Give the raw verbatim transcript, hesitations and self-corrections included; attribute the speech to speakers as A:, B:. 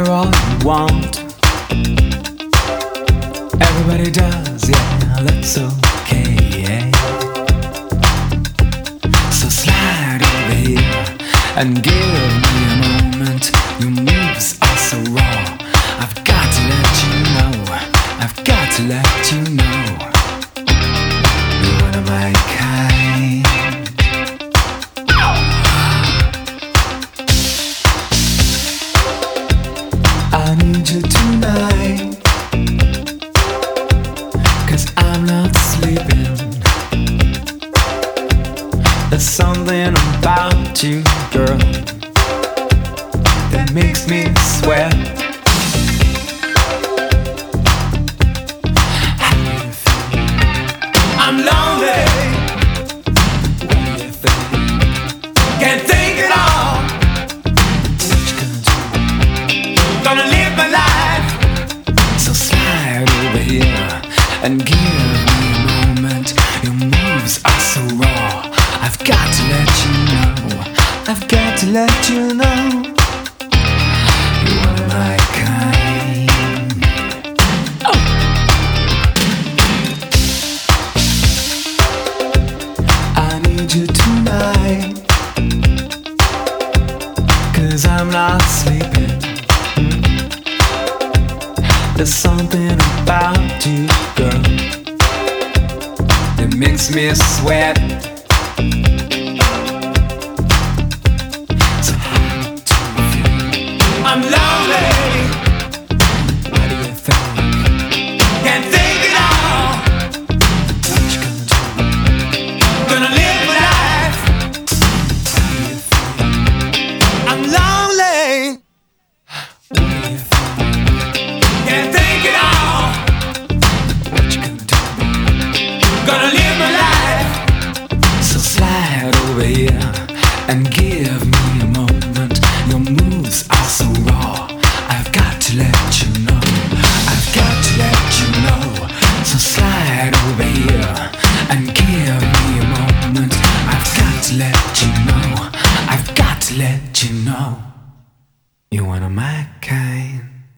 A: all you want. Everybody does, yeah, that's okay, yeah. So slide over here and give me a moment. Your moves are so raw. I've got to let you know. I've got to let you know. You're one of my kind. I need you tonight, 'cause I'm not sleeping. There's something about you, girl, that makes me sweat. How do you feel? I'm lonely. What do you think? Can't think at all. What you gonna do? Gonna live my life. So slide over here and give me a moment. Your moves are so raw. I've got to let you know. I've got to let you know. You're one of my kind. Oh. I need you tonight, 'cause I'm not sleeping. There's something about you, girl, that makes me sweat. So how do you feel? I'm lonely. What do you think? Can't think at all. What you gonna do? Gonna live my life. How do you feel? I'm lonely. What do you think?